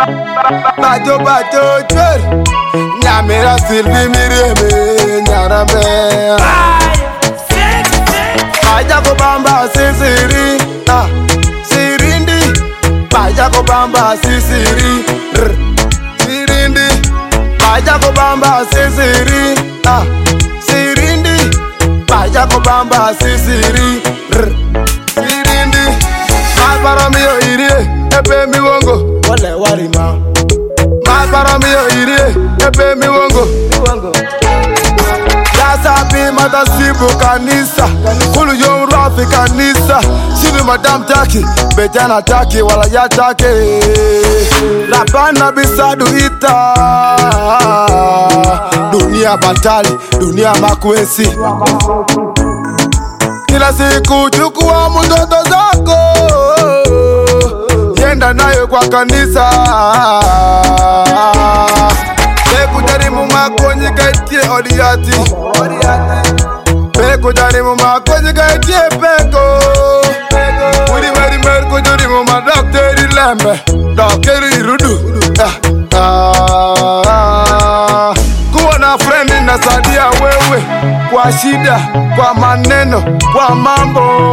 Bato bato chwer Nyamera silvi mireme Nyarambe Baja ko bamba sisiri Sirindi Baja ko bamba sisiri Sirindi Baja ko bamba sisiri Sirindi Baja ko bamba sisiri Sirindi Mapara miyo irie Epe mi wongo Wale warima Mapara miyo irie Epe mi wongo Yasabi mata sibu kanisa Kulu yom rafi kanisa Sinu madam taki Bejana taki wala ya taki Rabana bisadu ita Dunia batali Dunia makwesi Kila siku chukua mtoto zako Yenda nayo kwa kanisa Peku jarimu makonyi kaitie odiati Peku jarimu makonyi kaitie peko Uri meri merku jarimu ma dokteri lembe Dokteri rudu Kuwa na friend na sadia wewe Kwa shida, kwa maneno, kwa mambo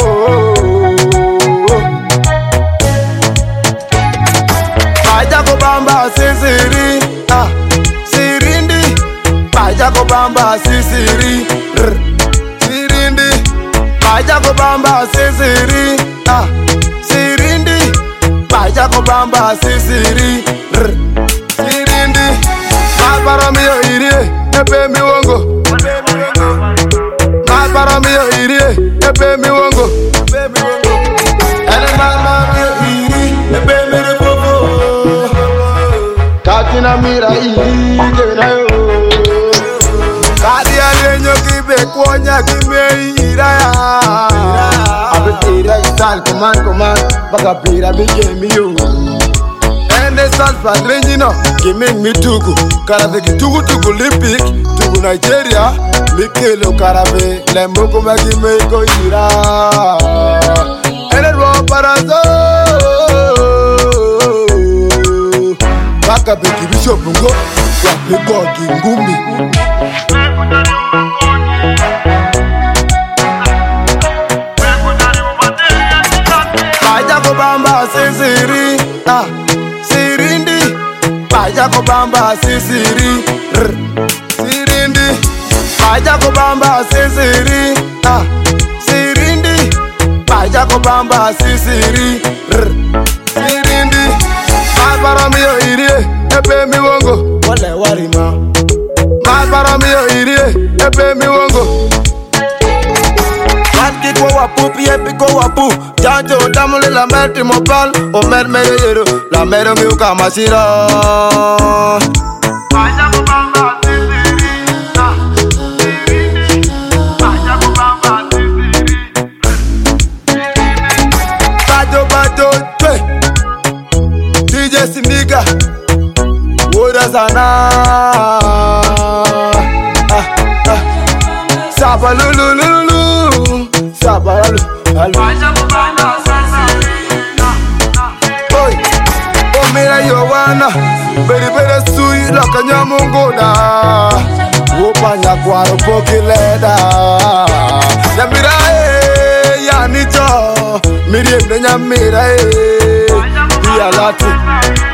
Baja ko bamba sisiri Sirindi Baja ko bamba sisiri Sirindi Baja ko bamba sisiri Sirindi Baja ko bamba sisiri Sirindi Mapara miyo irie Epe mi wongo Mapara miyo irie Epe mi wongo Ele mama miyo iri Epe mi wongo Katina mira iri na yo Kadi alenyo kibe kuonya kime iraya Abe ira isal command Baka pira bije miyo Ende sal padrenji no Kimi mi tugu Karave ki tugu limpik Tugu Nigeria Mikelo karave Lemboko magi meko ira Ene rwa parazo Baka beki bisho bungo Wapeko kingumi Baja ko bamba sisiri Sirindi Baja ko bamba sisiri Sirindi Baja ko bamba sisiri Sirindi Baja ko bamba sisiri Sirindi Mapara miyo irie Epe mi wongo Wale warima Mapara miyo irie Epe mi wongo Matki kwa wapu Pie piko wapu Janjo damule la merti mopal O mer mere yero La mere mi uka masira Baja ko bamba sisiri Sirindi Baja ko bamba sisiri Bajo bajo twe DJ Siniga Woda sana Sabalulululu Sabalalu Oi Omira yowana Beri beri sui Laka nyamungoda Wopa nyakwaro pokileda Nyamira ya nito Miriam na nyamira Iya lati